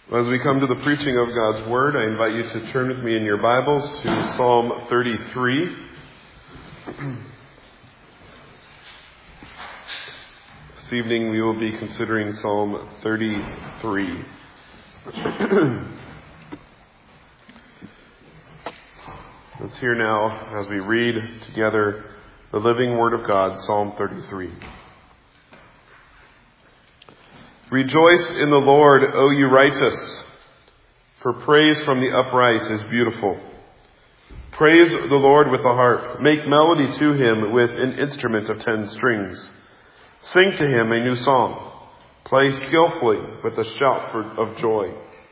As we come to the preaching of God's Word, I invite you to turn with me in your Bibles to Psalm 33. This evening we will be considering Psalm 33. Let's hear now, as we read together the living Word of God, Psalm 33. Rejoice in the Lord, O you righteous, for praise from the upright is beautiful. Praise the Lord with the harp. Make melody to him with an instrument of 10 strings. Sing to him a new song. Play skillfully with a shout of joy.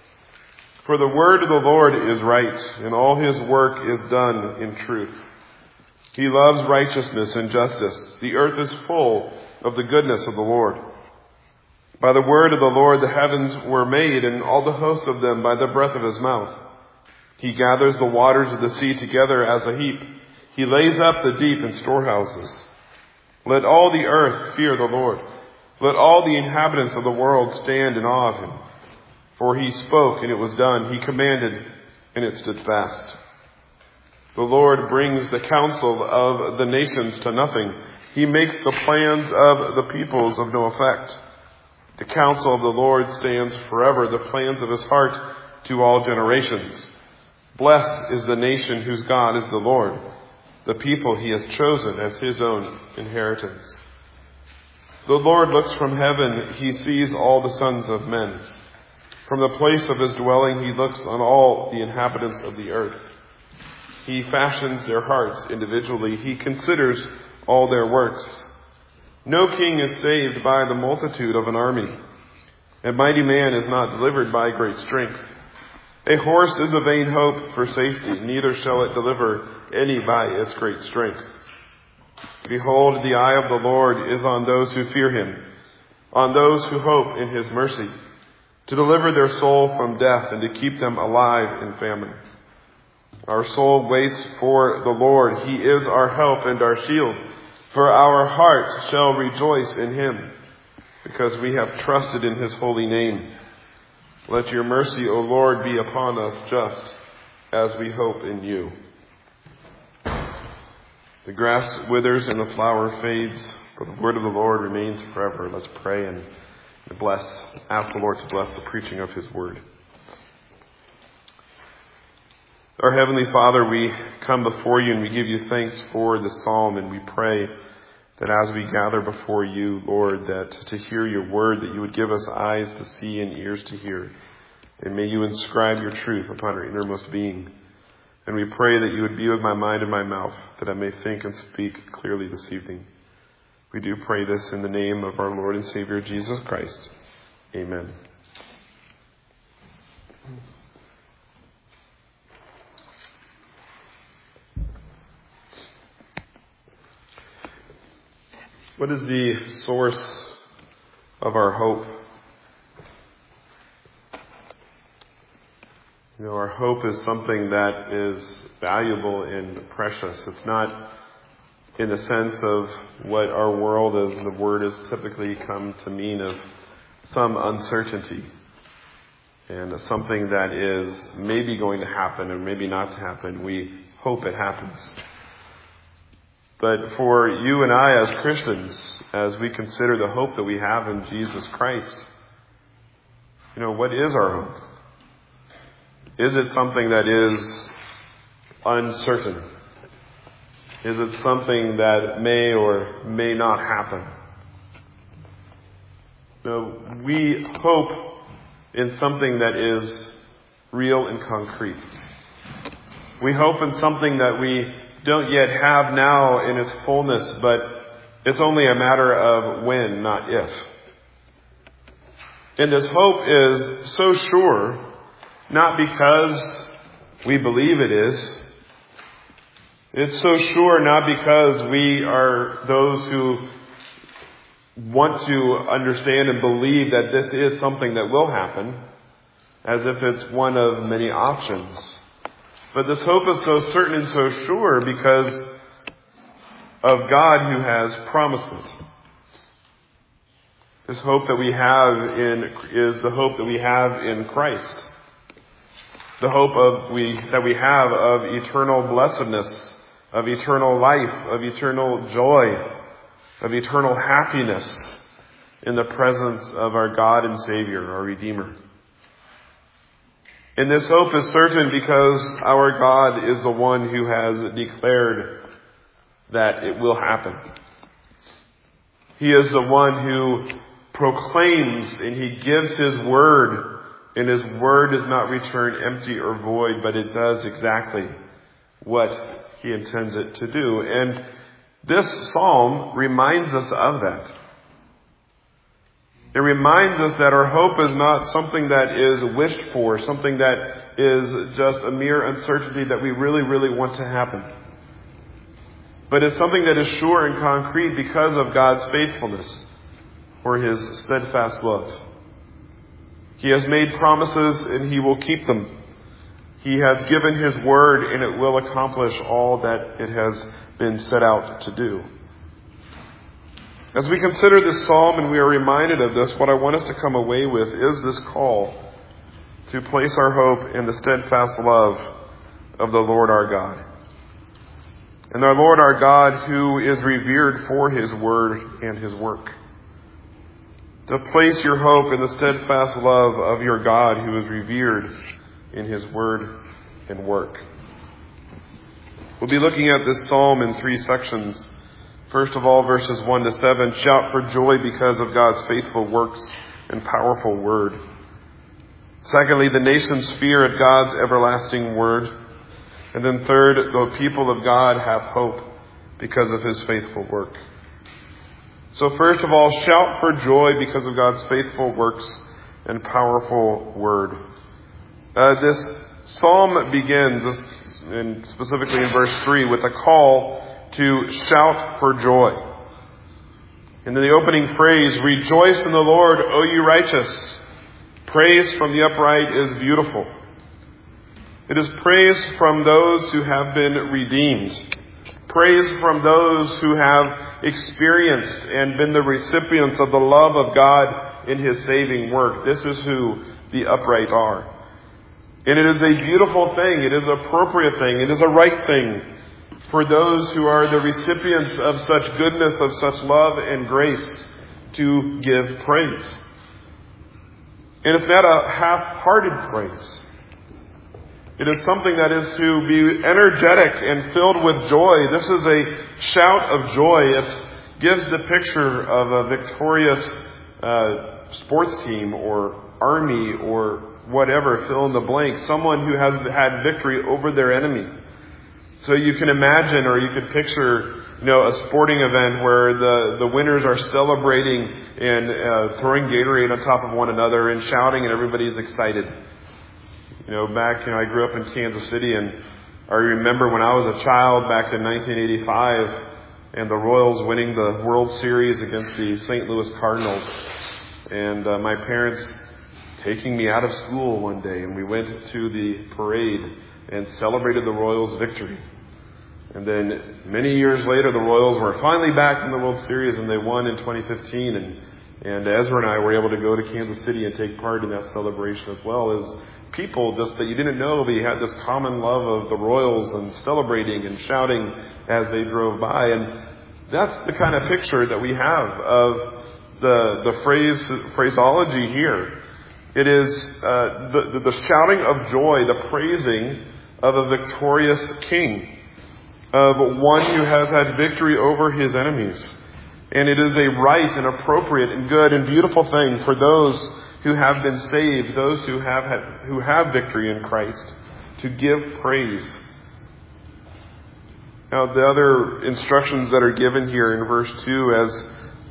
For the word of the Lord is right, and all his work is done in truth. He loves righteousness and justice. The earth is full of the goodness of the Lord. By the word of the Lord the heavens were made, and all the host of them by the breath of his mouth. He gathers the waters of the sea together as a heap. He lays up the deep in storehouses. Let all the earth fear the Lord. Let all the inhabitants of the world stand in awe of him. For he spoke, and it was done. He commanded, and it stood fast. The Lord brings the counsel of the nations to nothing. He makes the plans of the peoples of no effect. The counsel of the Lord stands forever, the plans of his heart to all generations. Blessed is the nation whose God is the Lord, the people he has chosen as his own inheritance. The Lord looks from heaven, he sees all the sons of men. From the place of his dwelling he looks on all the inhabitants of the earth. He fashions their hearts individually, he considers all their works. No king is saved by the multitude of an army. A mighty man is not delivered by great strength. A horse is a vain hope for safety, neither shall it deliver any by its great strength. Behold, the eye of the Lord is on those who fear him, on those who hope in his mercy, to deliver their soul from death and to keep them alive in famine. Our soul waits for the Lord. He is our help and our shield. For our heart shall rejoice in him, because we have trusted in his holy name. Let your mercy, O Lord, be upon us just as we hope in you. The grass withers and the flower fades, but the word of the Lord remains forever. Let's pray and ask the Lord to bless the preaching of his word. Our Heavenly Father, we come before you and we give you thanks for this psalm, and we pray that as we gather before you, Lord, that to hear your word, that you would give us eyes to see and ears to hear. And may you inscribe your truth upon our innermost being. And we pray that you would be with my mind and my mouth, that I may think and speak clearly this evening. We do pray this in the name of our Lord and Savior, Jesus Christ. Amen. What is the source of our hope? You know, our hope is something that is valuable and precious. It's not in the sense of what our world, as the word has typically come to mean, of some uncertainty and something that is maybe going to happen or maybe not to happen. We hope it happens. But for you and I as Christians, as we consider the hope that we have in Jesus Christ, you know, what is our hope? Is it something that is uncertain? Is it something that may or may not happen? No, we hope in something that is real and concrete. We hope in something that we don't yet have now in its fullness, but it's only a matter of when, not if. And this hope is so sure, not because we believe it is. It's so sure not because we are those who want to understand and believe that this is something that will happen, as if it's one of many options. But this hope is so certain and so sure because of God who has promised it. This hope that we have is the hope that we have in Christ. The hope that we have of eternal blessedness, of eternal life, of eternal joy, of eternal happiness in the presence of our God and Savior, our Redeemer. And this hope is certain because our God is the one who has declared that it will happen. He is the one who proclaims and He gives His word, and His word does not return empty or void, but it does exactly what He intends it to do. And this psalm reminds us of that. It reminds us that our hope is not something that is wished for, something that is just a mere uncertainty that we really, really want to happen. But it's something that is sure and concrete because of God's faithfulness or His steadfast love. He has made promises and He will keep them. He has given His word and it will accomplish all that it has been set out to do. As we consider this psalm and we are reminded of this, what I want us to come away with is this call to place our hope in the steadfast love of the Lord our God. And our Lord our God, who is revered for His word and His work. To place your hope in the steadfast love of your God, who is revered in His word and work. We'll be looking at this psalm in 3 sections. First of all, verses 1 to 7, shout for joy because of God's faithful works and powerful word. Secondly, the nations fear at God's everlasting word. And then third, the people of God have hope because of His faithful work. So first of all, shout for joy because of God's faithful works and powerful word. This psalm begins, and specifically in verse 3, with a call to shout for joy. And then the opening phrase, rejoice in the Lord, O you righteous. Praise from the upright is beautiful. It is praise from those who have been redeemed. Praise from those who have experienced and been the recipients of the love of God in His saving work. This is who the upright are. And it is a beautiful thing. It is an appropriate thing. It is a right thing for those who are the recipients of such goodness, of such love and grace, to give praise. And it's not a half-hearted praise. It is something that is to be energetic and filled with joy. This is a shout of joy. It gives the picture of a victorious sports team or army or whatever, fill in the blank. Someone who has had victory over their enemy. So you can imagine, or you could picture, a sporting event where the winners are celebrating and throwing Gatorade on top of one another and shouting, and everybody's excited. I grew up in Kansas City, and I remember when I was a child back in 1985, and the Royals winning the World Series against the St. Louis Cardinals, and my parents taking me out of school one day, and we went to the parade and celebrated the Royals' victory. And then many years later, the Royals were finally back in the World Series, and they won in 2015. And Ezra and I were able to go to Kansas City and take part in that celebration as well as people just that you didn't know, but you had this common love of the Royals and celebrating and shouting as they drove by. And that's the kind of picture that we have of the phraseology here. It is the shouting of joy, the praising of a victorious king, of one who has had victory over his enemies. And it is a right and appropriate and good and beautiful thing for those who have been saved, those who have victory in Christ, to give praise. Now, the other instructions that are given here in verse 2, as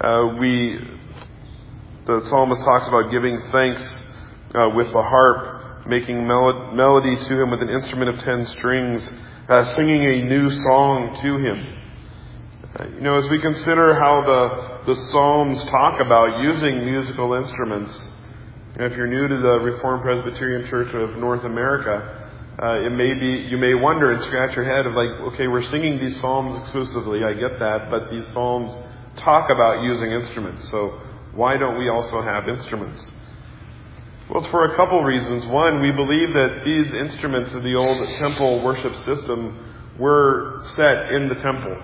the psalmist talks about giving thanks with the harp, making melody to Him with an instrument of 10 strings, singing a new song to Him. As we consider how the Psalms talk about using musical instruments, if you're new to the Reformed Presbyterian Church of North America, you may wonder and scratch your head of okay, we're singing these Psalms exclusively, I get that, but these Psalms talk about using instruments. So why don't we also have instruments? Well, it's for a couple reasons. One, we believe that these instruments of the old temple worship system were set in the temple.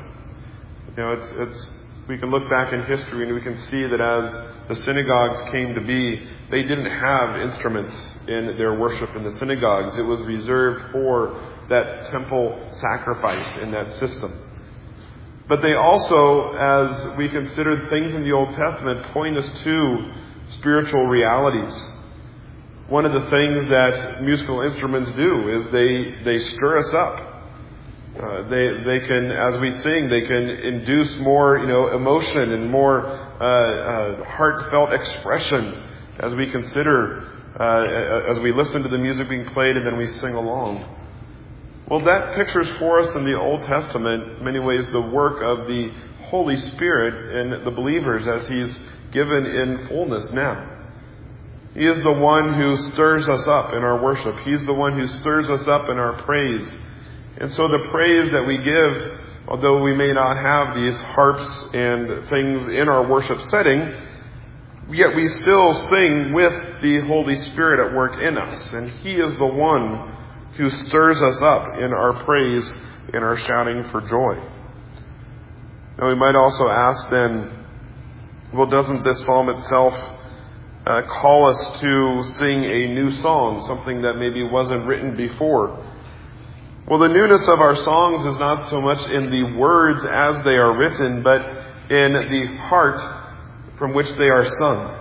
We can look back in history and we can see that as the synagogues came to be, they didn't have instruments in their worship in the synagogues. It was reserved for that temple sacrifice in that system. But they also, as we consider things in the Old Testament, point us to spiritual realities. One of the things that musical instruments do is they stir us up. They can, as we sing, they can induce more, emotion and more heartfelt expression as we consider, as we listen to the music being played and then we sing along. Well, that pictures for us in the Old Testament, in many ways, the work of the Holy Spirit in the believers as He's given in fullness now. He is the one who stirs us up in our worship. He's the one who stirs us up in our praise. And so the praise that we give, although we may not have these harps and things in our worship setting, yet we still sing with the Holy Spirit at work in us. And He is the one who stirs us up in our praise, in our shouting for joy. Now we might also ask then, well, doesn't this psalm itself call us to sing a new song, something that maybe wasn't written before? Well, the newness of our songs is not so much in the words as they are written, but in the heart from which they are sung.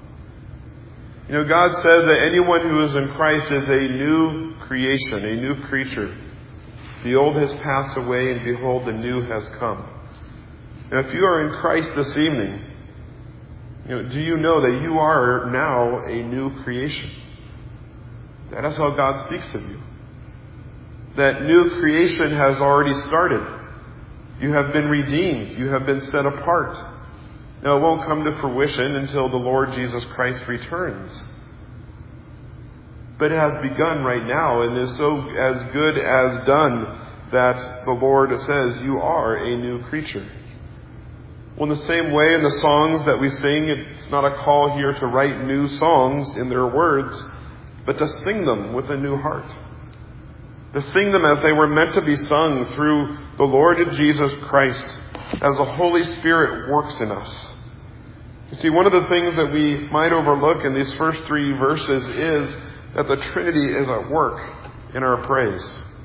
God says that anyone who is in Christ is a new creation, a new creature. The old has passed away, and behold, the new has come. Now, if you are in Christ this evening, do you know that you are now a new creation? That is how God speaks of you. That new creation has already started. You have been redeemed. You have been set apart. Now, it won't come to fruition until the Lord Jesus Christ returns. But it has begun right now and is so as good as done that the Lord says you are a new creature. Well, in the same way in the songs that we sing, it's not a call here to write new songs in their words, but to sing them with a new heart. To sing them as they were meant to be sung through the Lord Jesus Christ, as the Holy Spirit works in us. You see, one of the things that we might overlook in these first 3 verses is that the Trinity is at work in our praise.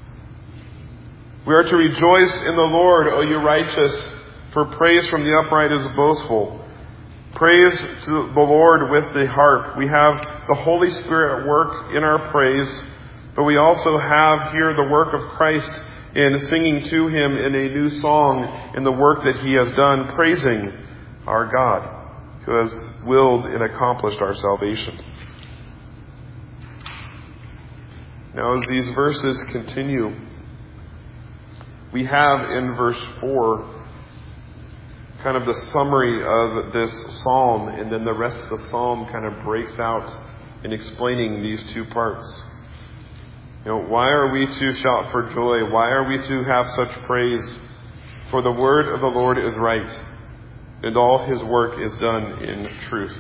We are to rejoice in the Lord, O you righteous, for praise from the upright is boastful. Praise to the Lord with the harp. We have the Holy Spirit at work in our praise, but we also have here the work of Christ in singing to Him in a new song in the work that He has done, praising our God, who has willed and accomplished our salvation. Now, as these verses continue, we have in verse 4 kind of the summary of this psalm, and then the rest of the psalm kind of breaks out in explaining these 2 parts. Why are we to shout for joy? Why are we to have such praise? For the word of the Lord is right, and all His work is done in truth.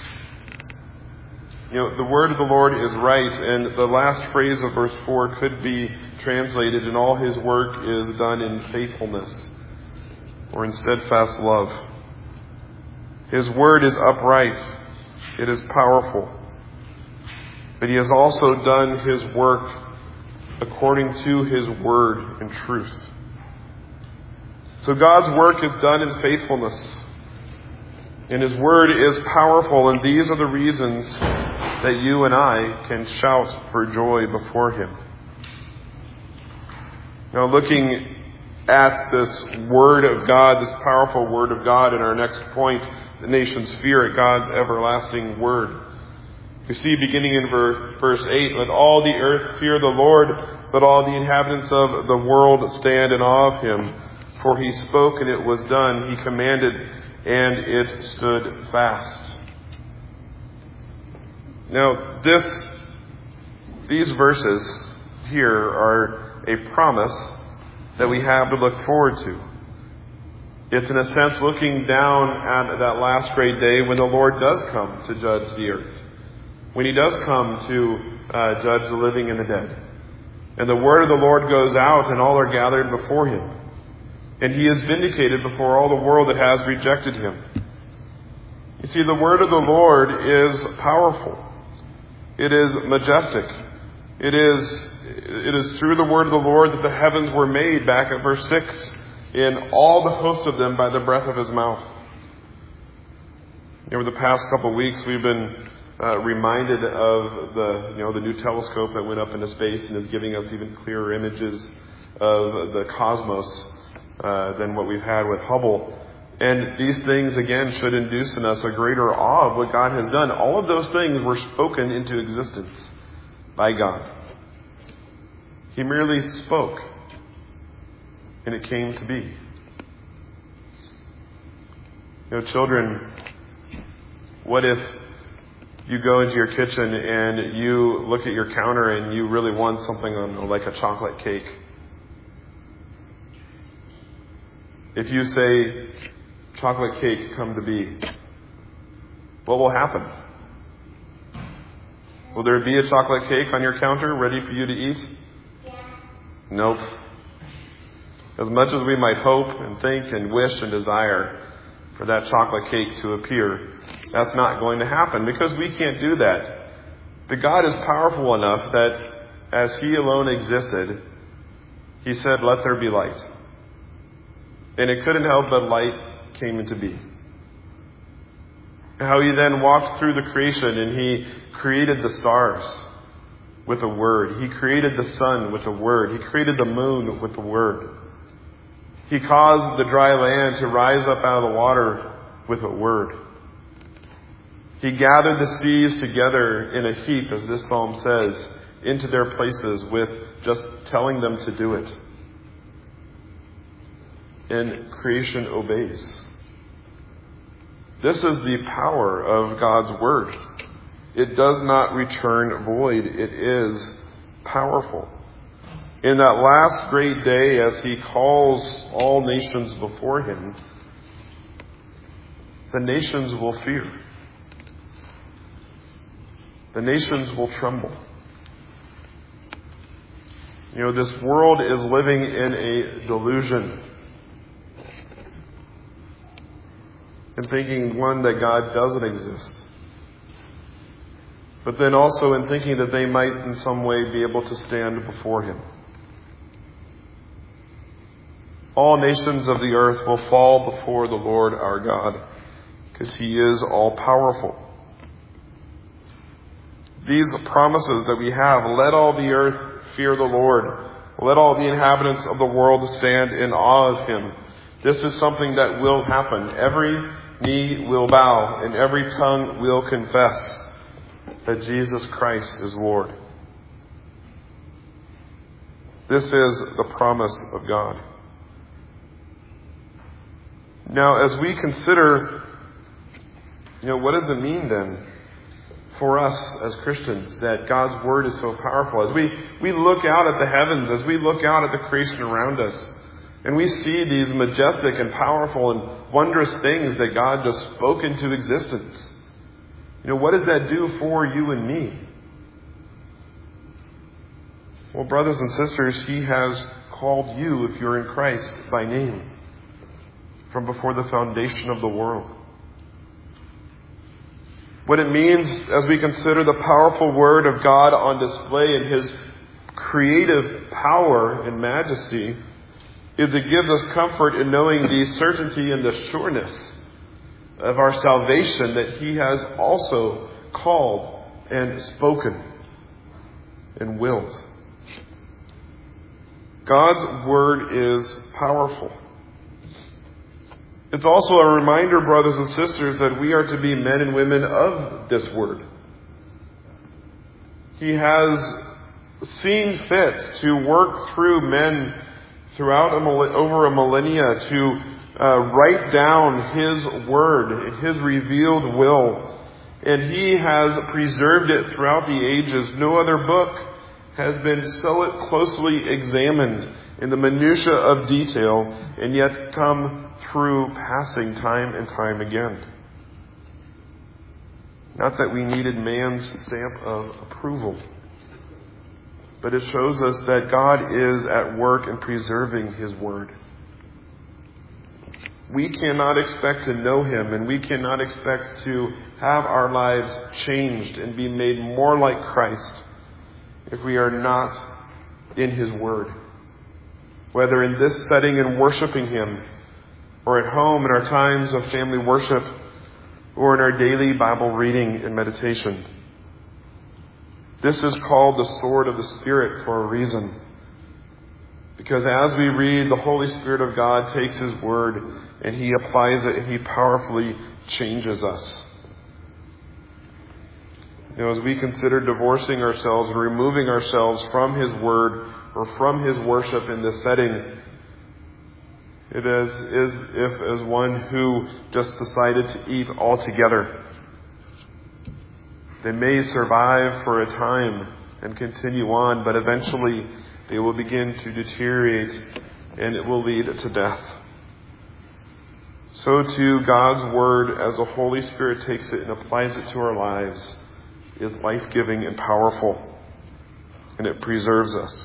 The word of the Lord is right, and the last phrase of verse 4 could be translated, and all His work is done in faithfulness, or in steadfast love. His word is upright. It is powerful. But He has also done His work according to His word in truth. So God's work is done in faithfulness. And His word is powerful, and these are the reasons that you and I can shout for joy before Him. Now, looking at this Word of God, this powerful Word of God, in our next point, the nations fear at God's everlasting Word. You see, beginning in verse 8, let all the earth fear the Lord, let all the inhabitants of the world stand in awe of Him. For He spoke, and it was done. He commanded, and it stood fast. Now, these verses here are a promise that we have to look forward to. It's in a sense looking down at that last great day when the Lord does come to judge the earth. When He does come to judge the living and the dead. And the word of the Lord goes out and all are gathered before Him. And He is vindicated before all the world that has rejected Him. You see, the word of the Lord is powerful. It is majestic. It is through the word of the Lord that the heavens were made, back at verse 6, in all the host of them by the breath of His mouth. Over the past couple of weeks, we've been reminded of the new telescope that went up into space and is giving us even clearer images of the cosmos than what we've had with Hubble. And these things, again, should induce in us a greater awe of what God has done. All of those things were spoken into existence by God. He merely spoke, and it came to be. Children, what if you go into your kitchen and you look at your counter and you really want something on, like a chocolate cake? If you say, chocolate cake, come to be, what will happen? Will there be a chocolate cake on your counter ready for you to eat? Yeah. Nope. As much as we might hope and think and wish and desire for that chocolate cake to appear, that's not going to happen because we can't do that. But God is powerful enough that as He alone existed, He said, let there be light. And it couldn't help but light came into being. How He then walked through the creation and He created the stars with a word. He created the sun with a word. He created the moon with a word. He caused the dry land to rise up out of the water with a word. He gathered the seas together in a heap, as this psalm says, into their places with just telling them to do it. And creation obeys. This is the power of God's Word. It does not return void. It is powerful. In that last great day, as He calls all nations before Him, the nations will fear. The nations will tremble. This world is living in a delusion. And thinking, one, that God doesn't exist. But then also in thinking that they might in some way be able to stand before Him. All nations of the earth will fall before the Lord our God, because He is all-powerful. These promises that we have, let all the earth fear the Lord. Let all the inhabitants of the world stand in awe of Him. This is something that will happen. Every knee will bow and every tongue will confess that Jesus Christ is Lord. This is the promise of God. Now, as we consider, what does it mean then for us as Christians that God's Word is so powerful? As we look out at the heavens, as we look out at the creation around us, and we see these majestic and powerful and wondrous things that God just spoke into existence. What does that do for you and me? Well, brothers and sisters, He has called you, if you're in Christ, by name from before the foundation of the world. What it means as we consider the powerful Word of God on display in His creative power and majesty is it gives us comfort in knowing the certainty and the sureness of our salvation that He has also called and spoken and willed. God's Word is powerful. It's also a reminder, brothers and sisters, that we are to be men and women of this Word. He has seen fit to work through men throughout over a millennia to write down His Word, His revealed will. And He has preserved it throughout the ages. No other book has been so closely examined in the minutiae of detail and yet come through passing time and time again. Not that we needed man's stamp of approval, but it shows us that God is at work in preserving His Word. We cannot expect to know Him, and we cannot expect to have our lives changed and be made more like Christ if we are not in His Word. Whether in this setting and worshiping Him, or at home in our times of family worship, or in our daily Bible reading and meditation. This is called the sword of the Spirit for a reason. Because as we read, the Holy Spirit of God takes His Word and He applies it and He powerfully changes us. As we consider divorcing ourselves and removing ourselves from His Word or from His worship in this setting, it is if as one who just decided to eat altogether. They may survive for a time and continue on, but eventually they will begin to deteriorate and it will lead to death. So too, God's Word, as the Holy Spirit takes it and applies it to our lives, is life-giving and powerful, and it preserves us.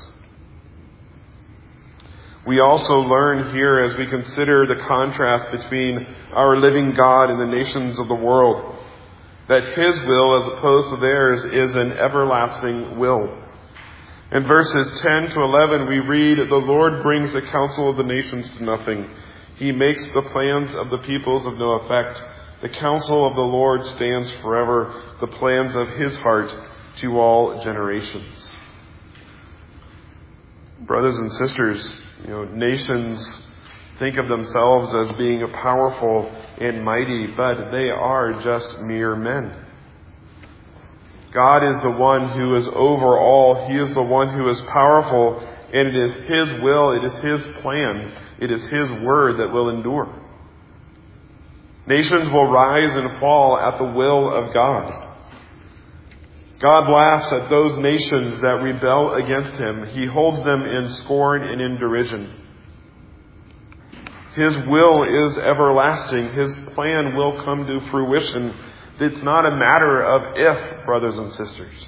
We also learn here, as we consider the contrast between our living God and the nations of the world, that His will, as opposed to theirs, is an everlasting will. In verses 10 to 11, we read, "The Lord brings the counsel of the nations to nothing. He makes the plans of the peoples of no effect. The counsel of the Lord stands forever, the plans of His heart to all generations." Brothers and sisters, nations think of themselves as being powerful and mighty, but they are just mere men. God is the one who is over all. He is the one who is powerful, and it is His will, it is His plan, it is His word that will endure. Nations will rise and fall at the will of God. God laughs at those nations that rebel against Him. He holds them in scorn and in derision. His will is everlasting. His plan will come to fruition. It's not a matter of if, brothers and sisters.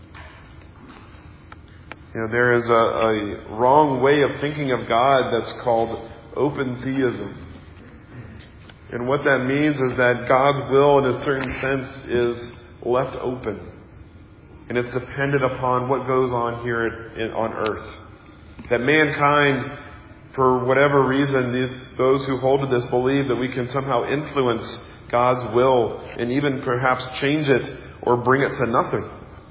There is a wrong way of thinking of God that's called open theism. And what that means is that God's will, in a certain sense, is left open. And it's dependent upon what goes on here on earth. That mankind, for whatever reason, those who hold to this believe that we can somehow influence God's will and even perhaps change it or bring it to nothing.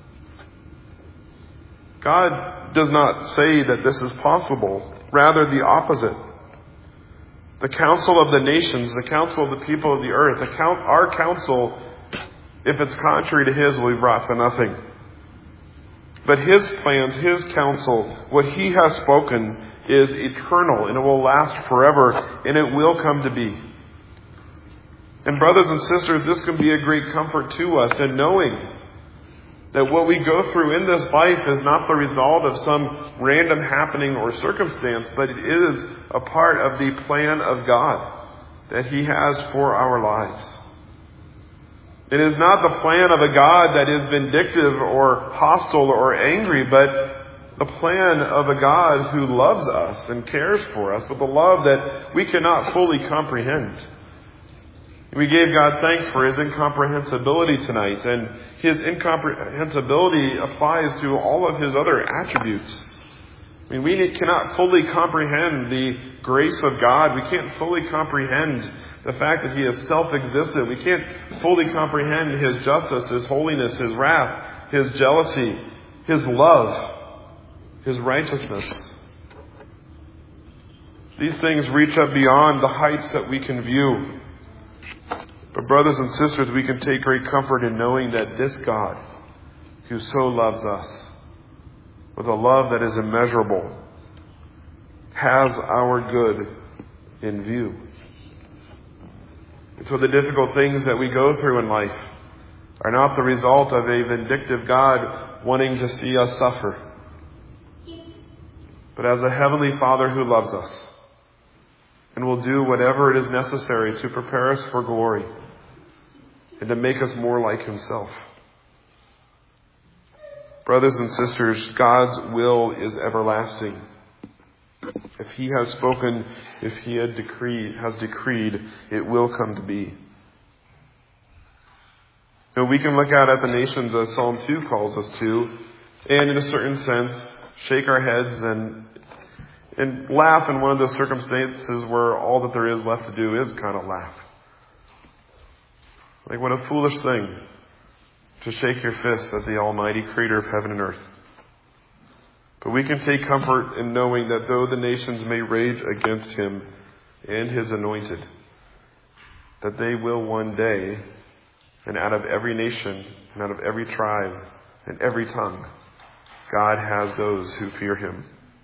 God does not say that this is possible. Rather, the opposite. The counsel of the nations, the counsel of the people of the earth, our counsel, if it's contrary to His, will be brought to nothing. But His plans, His counsel, what He has spoken is eternal, and it will last forever, and it will come to be. And brothers and sisters, this can be a great comfort to us in knowing that what we go through in this life is not the result of some random happening or circumstance, but it is a part of the plan of God that He has for our lives. It is not the plan of a God that is vindictive or hostile or angry, but the plan of a God who loves us and cares for us with a love that we cannot fully comprehend. We gave God thanks for His incomprehensibility tonight, and His incomprehensibility applies to all of His other attributes. We cannot fully comprehend the grace of God. We can't fully comprehend the fact that He is self-existent. We can't fully comprehend His justice, His holiness, His wrath, His jealousy, His love, His righteousness. These things reach up beyond the heights that we can view. But brothers and sisters, we can take great comfort in knowing that this God, who so loves us, with a love that is immeasurable, has our good in view. And so the difficult things that we go through in life are not the result of a vindictive God wanting to see us suffer. but as a heavenly Father who loves us and will do whatever it is necessary to prepare us for glory and to make us more like himself. Brothers and sisters, God's will is everlasting. If he has spoken, if he has decreed, it will come to be. So we can look out at the nations as Psalm 2 calls us to, and in a certain sense, shake our heads and laugh in one of those circumstances where all that there is left to do is kind of laugh. Like, what a foolish thing to shake your fist at the almighty creator of heaven and earth. But we can take comfort in knowing that though the nations may rage against him and his anointed, that they will one day, and out of every nation, and out of every tribe, and every tongue, God has those who fear him.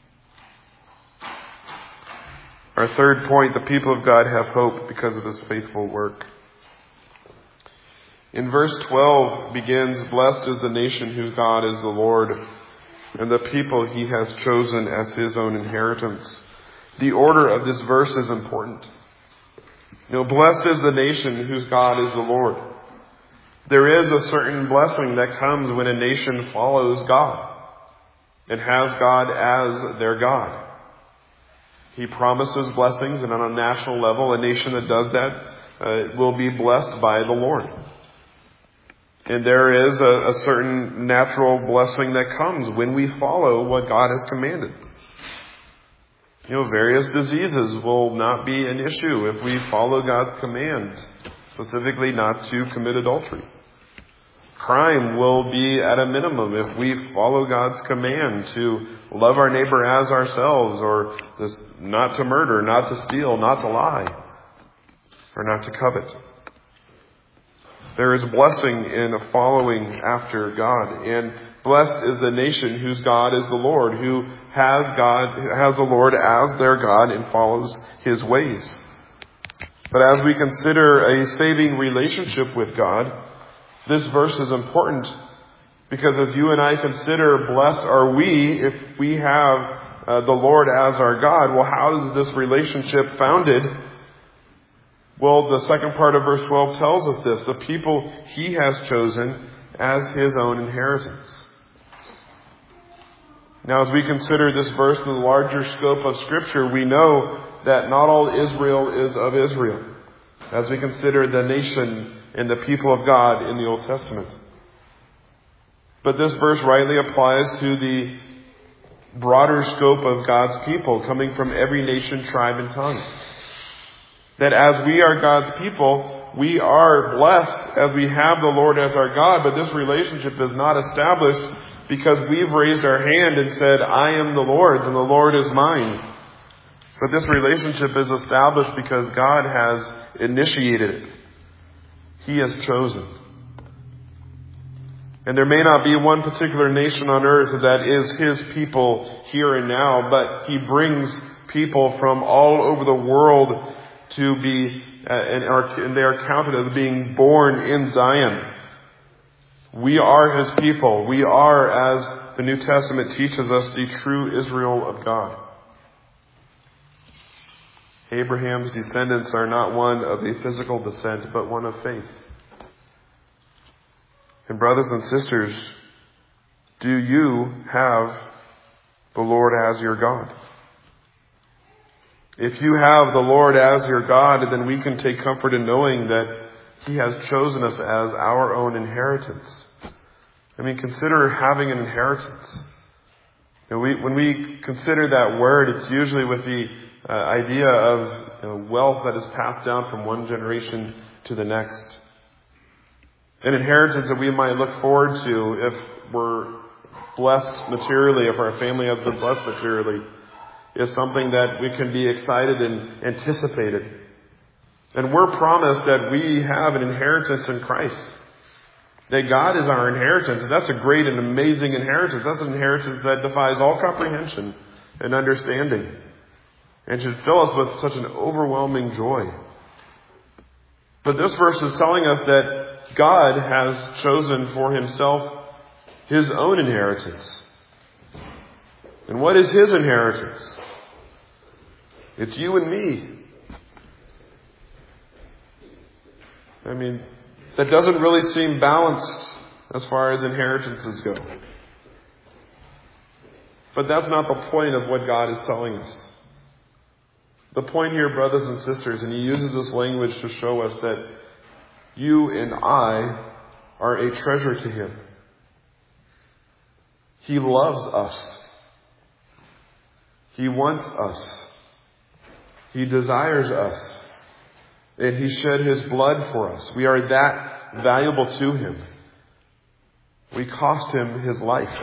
Our third point, the people of God have hope because of his faithful work. In verse 12 begins, "Blessed is the nation whose God is the Lord, and the people he has chosen as his own inheritance." The order of this verse is important. Blessed is the nation whose God is the Lord. There is a certain blessing that comes when a nation follows God and has God as their God. He promises blessings, and on a national level, a nation that does that will be blessed by the Lord. And there is a certain natural blessing that comes when we follow what God has commanded. Various diseases will not be an issue if we follow God's command, specifically not to commit adultery. Crime will be at a minimum if we follow God's command to love our neighbor as ourselves, or not to murder, not to steal, not to lie, or not to covet. There is blessing in following after God. And blessed is the nation whose God is the Lord, who has the Lord as their God and follows his ways. But as we consider a saving relationship with God, this verse is important because as you and I consider, blessed are we if we have the Lord as our God. Well, how is this relationship founded? Well, the second part of verse 12 tells us this: the people he has chosen as his own inheritance. Now, as we consider this verse in the larger scope of Scripture, we know that not all Israel is of Israel, as we consider the nation and the people of God in the Old Testament. But this verse rightly applies to the broader scope of God's people, coming from every nation, tribe, and tongue. That as we are God's people, we are blessed as we have the Lord as our God, but this relationship is not established because we've raised our hand and said, "I am the Lord's and the Lord is mine." But this relationship is established because God has initiated it. He has chosen. And there may not be one particular nation on earth that is his people here and now, but he brings people from all over the world to be, and they are counted as being born in Zion. We are his people. We are, as the New Testament teaches us, the true Israel of God. Abraham's descendants are not one of a physical descent, but one of faith. And brothers and sisters, do you have the Lord as your God? If you have the Lord as your God, then we can take comfort in knowing that he has chosen us as our own inheritance. Consider having an inheritance. When we consider that word, it's usually with the idea of wealth that is passed down from one generation to the next. An inheritance that we might look forward to if we're blessed materially, if our family has been blessed materially, is something that we can be excited and anticipated. And we're promised that we have an inheritance in Christ. That God is our inheritance. And that's a great and amazing inheritance. That's an inheritance that defies all comprehension and understanding, and should fill us with such an overwhelming joy. But this verse is telling us that God has chosen for himself his own inheritance. And what is His inheritance? It's you and me. I mean, that doesn't really seem balanced as far as inheritances go. But that's not the point of what God is telling us. The point here, brothers and sisters, and He uses this language to show us that you and I are a treasure to Him. He loves us. He wants us. He desires us. And He shed His blood for us. We are that valuable to Him. We cost Him His life.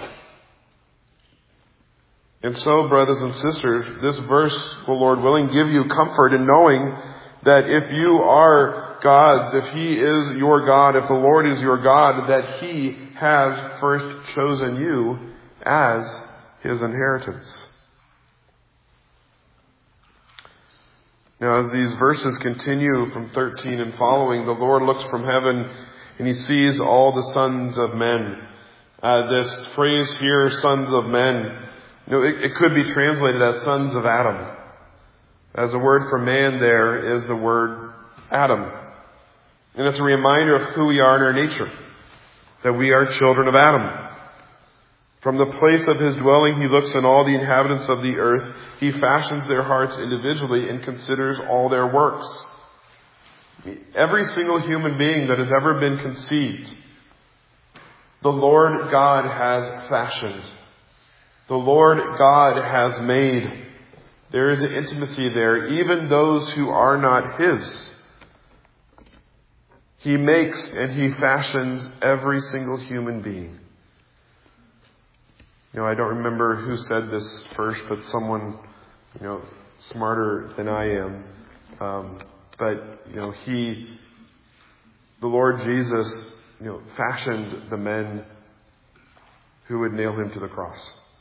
And so, brothers and sisters, this verse will, Lord willing, give you comfort in knowing that if you are God's, if He is your God, if the Lord is your God, that He has first chosen you as His inheritance. Now, as these verses continue from 13 and following, the Lord looks from heaven and He sees all the sons of men. This phrase here, sons of men, it could be translated as sons of Adam. As the word for man there is the word Adam. And it's a reminder of who we are in our nature. That we are children of Adam. From the place of His dwelling, He looks on all the inhabitants of the earth. He fashions their hearts individually and considers all their works. Every single human being that has ever been conceived, the Lord God has fashioned. The Lord God has made. There is an intimacy there, even those who are not His. He makes and He fashions every single human being. I don't remember who said this first, but someone, smarter than I am. The Lord Jesus, fashioned the men who would nail Him to the cross.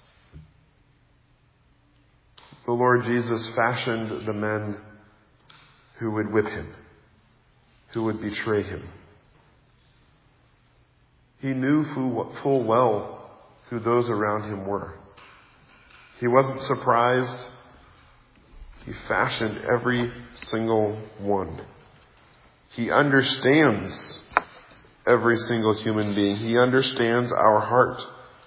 The Lord Jesus fashioned the men who would whip Him, who would betray Him. He knew full well who those around Him were. He wasn't surprised. He fashioned every single one. He understands every single human being. He understands our heart.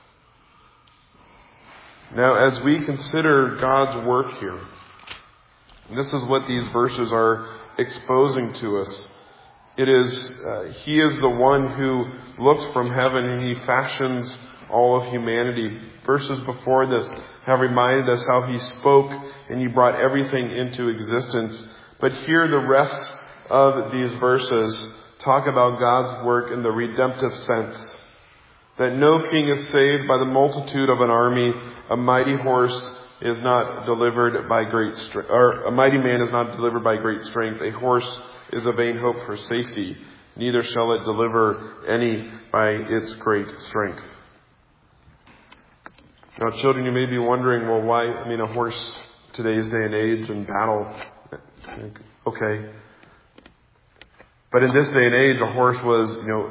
Now, as we consider God's work here, and this is what these verses are exposing to us. It is, He is the one who looks from heaven and He fashions all of humanity. Verses before this have reminded us how He spoke and He brought everything into existence. But here the rest of these verses talk about God's work in the redemptive sense. That no king is saved by the multitude of an army. A mighty horse is not delivered by great strength, or a mighty man is not delivered by great strength. A horse is a vain hope for safety. Neither shall it deliver any by its great strength. Now, children, you may be wondering, well, why? A horse today's day and age in battle. Okay. But in this day and age, a horse was,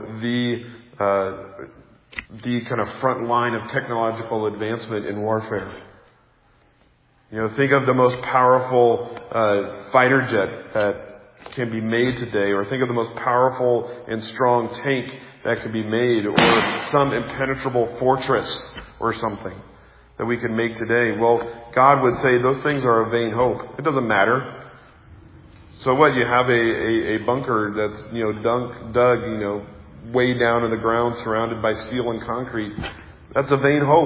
the kind of front line of technological advancement in warfare. Think of the most powerful fighter jet that can be made today, or think of the most powerful and strong tank that could be made, or some impenetrable fortress or something that we can make today. Well, God would say those things are a vain hope. It doesn't matter. So what? You have a bunker that's dug way down in the ground, surrounded by steel and concrete. That's a vain hope.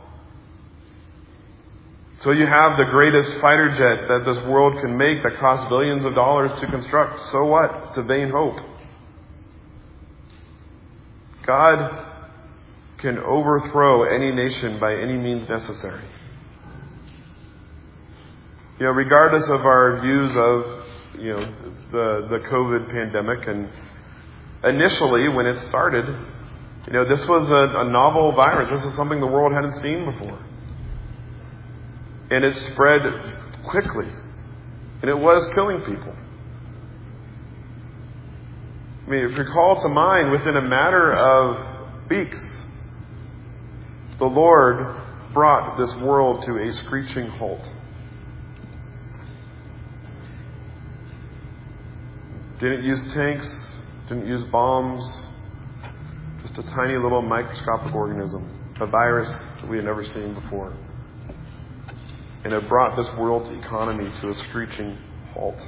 So you have the greatest fighter jet that this world can make that costs billions of dollars to construct. So what? It's a vain hope. God can overthrow any nation by any means necessary. Regardless of our views of, the COVID pandemic, and initially when it started, this was a novel virus. This is something the world hadn't seen before. And it spread quickly. And it was killing people. If you call to mind, within a matter of weeks, the Lord brought this world to a screeching halt. Didn't use tanks, didn't use bombs, just a tiny little microscopic organism, a virus that we had never seen before. And it brought this world's economy to a screeching halt.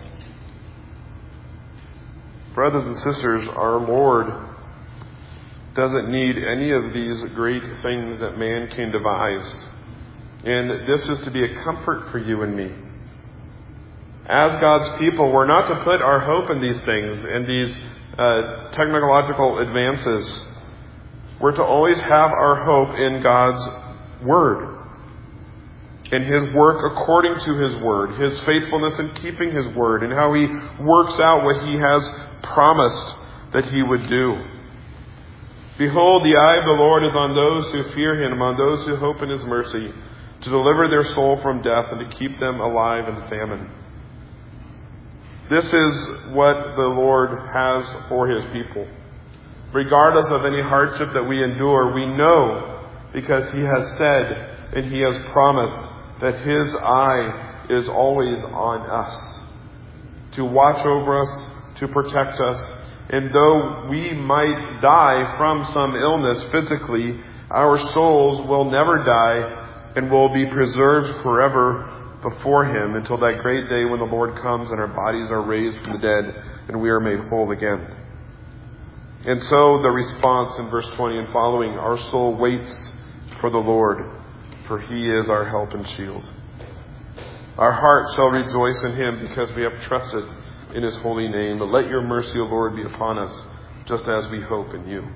Brothers and sisters, our Lord doesn't need any of these great things that man can devise. And this is to be a comfort for you and me. As God's people, we're not to put our hope in these things, in these technological advances. We're to always have our hope in God's Word, in His work according to His Word, His faithfulness in keeping His Word, and how He works out what He has promised that He would do. Behold, the eye of the Lord is on those who fear Him, on those who hope in His mercy, to deliver their soul from death and to keep them alive in famine. This is what the Lord has for His people. Regardless of any hardship that we endure, we know, because He has said and He has promised, that His eye is always on us, to watch over us, to protect us. And though we might die from some illness physically, our souls will never die and will be preserved forever before Him until that great day when the Lord comes and our bodies are raised from the dead and we are made whole again. And so the response in verse 20 and following, our soul waits for the Lord, for He is our help and shield. Our heart shall rejoice in Him because we have trusted in His holy name. But let your mercy, O Lord, be upon us, just as we hope in you.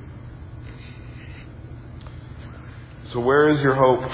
So where is your hope?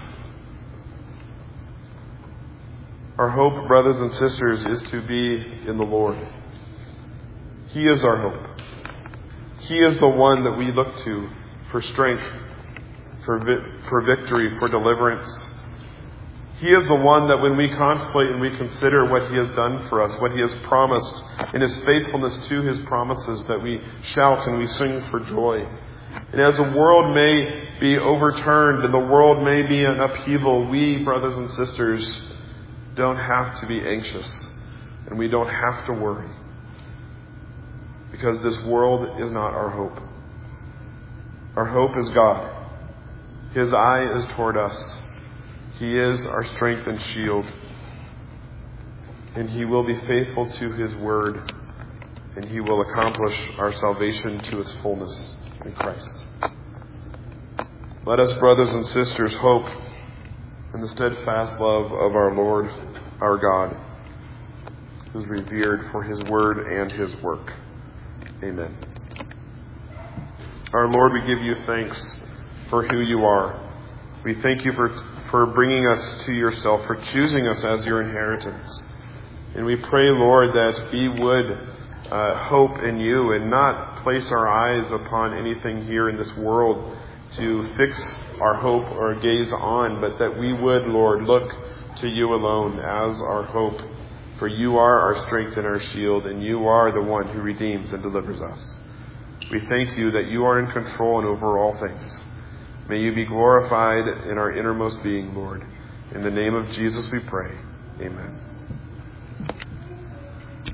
Our hope, brothers and sisters, is to be in the Lord. He is our hope. He is the one that we look to for strength, for victory, for deliverance. He is the one that when we contemplate and we consider what He has done for us, what He has promised, and His faithfulness to His promises, that we shout and we sing for joy. And as the world may be overturned and the world may be in upheaval, we, brothers and sisters, don't have to be anxious, and we don't have to worry, because this world is not our hope. Our hope is God. His eye is toward us. He is our strength and shield, and He will be faithful to His word, and He will accomplish our salvation to its fullness in Christ. Let us, brothers and sisters, hope in the steadfast love of our Lord, our God, who is revered for His word and His work. Amen. Our Lord, we give you thanks for who you are. We thank you for bringing us to yourself, for choosing us as your inheritance. And we pray, Lord, that we would hope in you and not place our eyes upon anything here in this world to fix our hope or gaze on, but that we would, Lord, look to you alone as our hope. For you are our strength and our shield, and you are the one who redeems and delivers us. We thank you that you are in control and over all things. May you be glorified in our innermost being, Lord. In the name of Jesus we pray. Amen.